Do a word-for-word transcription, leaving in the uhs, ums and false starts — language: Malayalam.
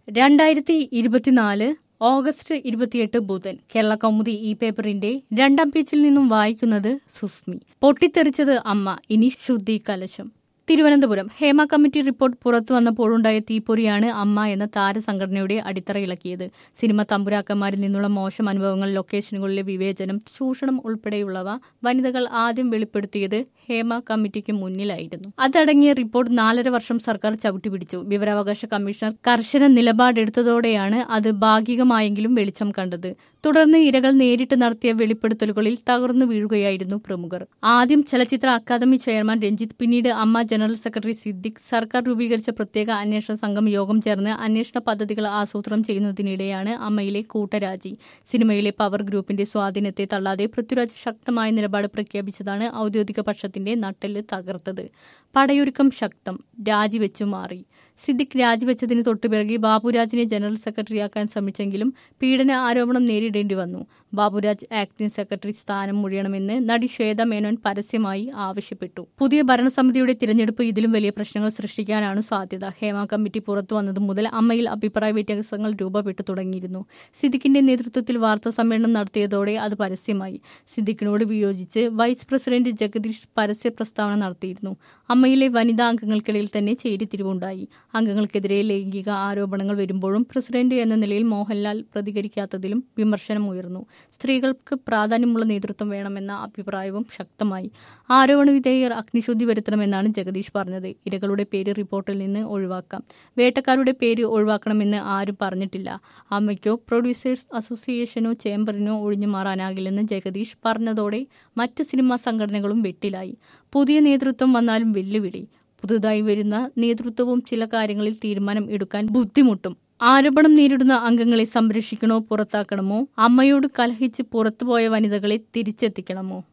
രണ്ടായിരത്തി ഇരുപത്തിനാല് ഓഗസ്റ്റ് ഇരുപത്തിയെട്ട് ബുധൻ. കേരള കൗമുദി ഈ പേപ്പറിന്റെ രണ്ടാം പേജിൽ നിന്നും വായിക്കുന്നത് സുസ്മി. പൊട്ടിത്തെറിച്ചത് അമ്മ, ഇനി ശുദ്ധി കലശം. തിരുവനന്തപുരം. ഹേമ കമ്മിറ്റി റിപ്പോർട്ട് പുറത്തു വന്നപ്പോഴുണ്ടായ തീപ്പൊരിയാണ് അമ്മ എന്ന താരസംഘടനയുടെ അടിത്തറയിളക്കിയത്. സിനിമ തമ്പുരാക്കന്മാരിൽ നിന്നുള്ള മോശം അനുഭവങ്ങൾ, ലൊക്കേഷനുകളിലെ വിവേചനം, ചൂഷണം ഉൾപ്പെടെയുള്ളവ വനിതകൾ ആദ്യം വെളിപ്പെടുത്തിയത് ഹേമ കമ്മിറ്റിക്ക് മുന്നിലായിരുന്നു. അതടങ്ങിയ റിപ്പോർട്ട് നാലര വർഷം സർക്കാർ ചവിട്ടിപ്പിടിച്ചു. വിവരാവകാശ കമ്മീഷണർ കർശന നിലപാടെടുത്തതോടെയാണ് അത് ഭാഗികമായെങ്കിലും വെളിച്ചം കണ്ടത്. തുടർന്ന് ഇരകൾ നേരിട്ട് നടത്തിയ വെളിപ്പെടുത്തലുകളിൽ തകർന്നു വീഴുകയായിരുന്നു പ്രമുഖർ. ആദ്യം ചലച്ചിത്ര അക്കാദമി ചെയർമാൻ രഞ്ജിത്ത്, പിന്നീട് അമ്മ ജനറൽ സെക്രട്ടറി സിദ്ദിഖ്. സർക്കാർ രൂപീകരിച്ച പ്രത്യേക അന്വേഷണ സംഘം യോഗം ചേർന്ന് അന്വേഷണ പദ്ധതികൾ ആസൂത്രണം ചെയ്യുന്നതിനിടെയാണ് അമ്മയിലെ കൂട്ടരാജി. സിനിമയിലെ പവർ ഗ്രൂപ്പിന്റെ സ്വാധീനത്തെ തള്ളാതെ പൃഥ്വിരാജ് ശക്തമായ നിലപാട് പ്രഖ്യാപിച്ചതാണ് ഔദ്യോഗിക പക്ഷത്തിന്റെ നട്ടെല്ല് തകർത്തത്. പടയൊരുക്കം ശക്തം, രാജിവെച്ചു മാറി. സിദ്ദിഖ് രാജിവെച്ചതിന് തൊട്ടുപിറകെ ബാബുരാജിനെ ജനറൽ സെക്രട്ടറിയാക്കാൻ ശ്രമിച്ചെങ്കിലും പീഡന ആരോപണം നേരിടേണ്ടി വന്നു. ബാബുരാജ് ആക്ടിംഗ് സെക്രട്ടറി സ്ഥാനം ഒഴിയണമെന്ന് നടി ശ്വേത മേനോൻ പരസ്യമായി ആവശ്യപ്പെട്ടു. പുതിയ ഭരണസമിതിയുടെ തിരഞ്ഞെടുപ്പ് ഇതിലും വലിയ പ്രശ്നങ്ങൾ സൃഷ്ടിക്കാനാണ് സാധ്യത. ഹേമ കമ്മിറ്റി പുറത്തു വന്നതു മുതൽ അമ്മയിൽ അഭിപ്രായ വ്യത്യാസങ്ങൾ രൂപപ്പെട്ടു തുടങ്ങിയിരുന്നു. സിദ്ദിഖിന്റെ നേതൃത്വത്തിൽ വാർത്താ സമ്മേളനം നടത്തിയതോടെ അത് പരസ്യമായി. സിദ്ദിഖിനോട് വിയോജിച്ച് വൈസ് പ്രസിഡന്റ് ജഗദീഷ് പരസ്യ പ്രസ്താവന നടത്തിയിരുന്നു. അമ്മയിലെ വനിതാ അംഗങ്ങൾക്കിടയിൽ തന്നെ ചേരിതിരിവുണ്ടായി. അംഗങ്ങൾക്കെതിരെ ലൈംഗിക ആരോപണങ്ങൾ വരുമ്പോഴും പ്രസിഡന്റ് എന്ന നിലയിൽ മോഹൻലാൽ പ്രതികരിക്കാത്തതിലും വിമർശനമുയർന്നു. സ്ത്രീകൾക്ക് പ്രാധാന്യമുള്ള നേതൃത്വം വേണമെന്ന അഭിപ്രായവും ശക്തമായി. ആരോപണ വിധേയർ അഗ്നിശുദ്ധി വരുത്തണമെന്നാണ് ജഗദീഷ് പറഞ്ഞത്. ഇരകളുടെ പേര് റിപ്പോർട്ടിൽ നിന്ന് ഒഴിവാക്കാം, വേട്ടക്കാരുടെ പേര് ഒഴിവാക്കണമെന്ന് ആരും പറഞ്ഞിട്ടില്ല. അമ്മയ്ക്കോ പ്രൊഡ്യൂസേഴ്സ് അസോസിയേഷനോ ചേംബറിനോ ഒഴിഞ്ഞു മാറാനാകില്ലെന്ന് ജഗദീഷ് പറഞ്ഞതോടെ മറ്റ് സിനിമാ സംഘടനകളും വെട്ടിലായി. പുതിയ നേതൃത്വം വന്നാലും വെല്ലുവിളി. പുതുതായി വരുന്ന നേതൃത്വവും ചില കാര്യങ്ങളിൽ തീരുമാനം എടുക്കാൻ ബുദ്ധിമുട്ടും. ആരോപണം നേരിടുന്ന അംഗങ്ങളെ സംരക്ഷിക്കണോ പുറത്താക്കണമോ? അമ്മയോട് കലഹിച്ച് പുറത്തുപോയ വനിതകളെ തിരിച്ചെത്തിക്കണമോ?